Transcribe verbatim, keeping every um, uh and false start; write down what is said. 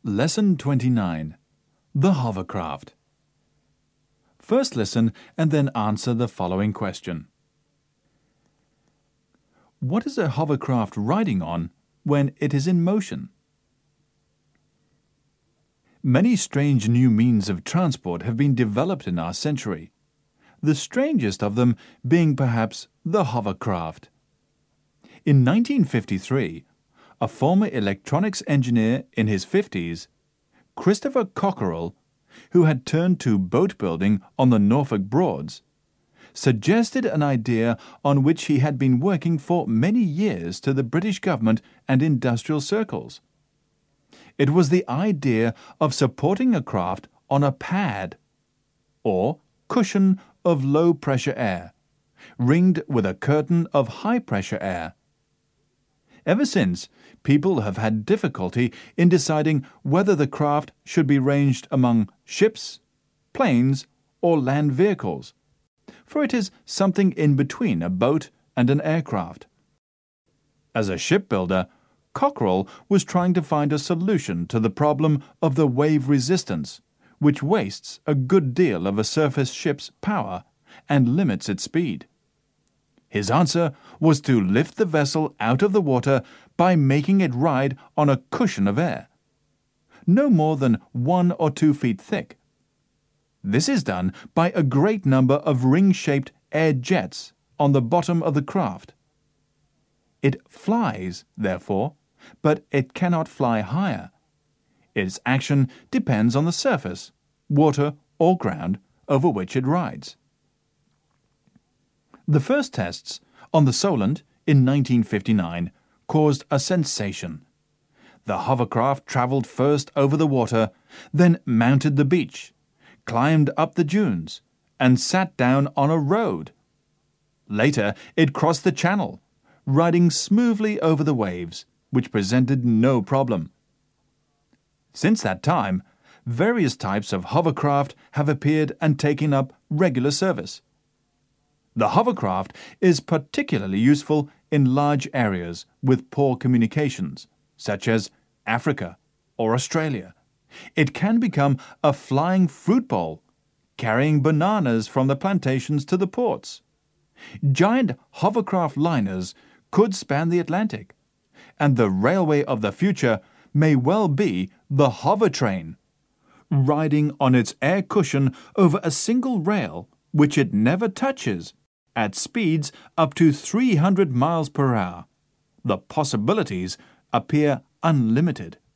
Lesson twenty-nine. The Hovercraft. First listen and then answer the following question. What is a hovercraft riding on when it is in motion? Many strange new means of transport have been developed in our century, the strangest of them being perhaps the hovercraft. In nineteen fifty-three, a former electronics engineer in his fifties, Christopher Cockerell, who had turned to boat building on the Norfolk Broads, suggested an idea on which he had been working for many years to the British government and industrial circles. It was the idea of supporting a craft on a pad, or cushion of low-pressure air, ringed with a curtain of high-pressure air. Ever since, people have had difficulty in deciding whether the craft should be ranged among ships, planes, or land vehicles, for it is something in between a boat and an aircraft. As a shipbuilder, Cockerell was trying to find a solution to the problem of the wave resistance, which wastes a good deal of a surface ship's power and limits its speed. His answer was to lift the vessel out of the water by making it ride on a cushion of air, no more than one or two feet thick. This is done by a great number of ring-shaped air jets on the bottom of the craft. It flies, therefore, but it cannot fly higher. Its action depends on the surface, water or ground, over which it rides. The first tests on the Solent in nineteen fifty-nine caused a sensation. The hovercraft travelled first over the water, then mounted the beach, climbed up the dunes, and sat down on a road. Later it crossed the channel, riding smoothly over the waves, which presented no problem. Since that time, various types of hovercraft have appeared and taken up regular service. The hovercraft is particularly useful in large areas with poor communications, such as Africa or Australia. It can become a flying fruit bowl, carrying bananas from the plantations to the ports. Giant hovercraft liners could span the Atlantic, and the railway of the future may well be the hover train, riding on its air cushion over a single rail which it never touches, at speeds up to three hundred miles per hour. The possibilities appear unlimited.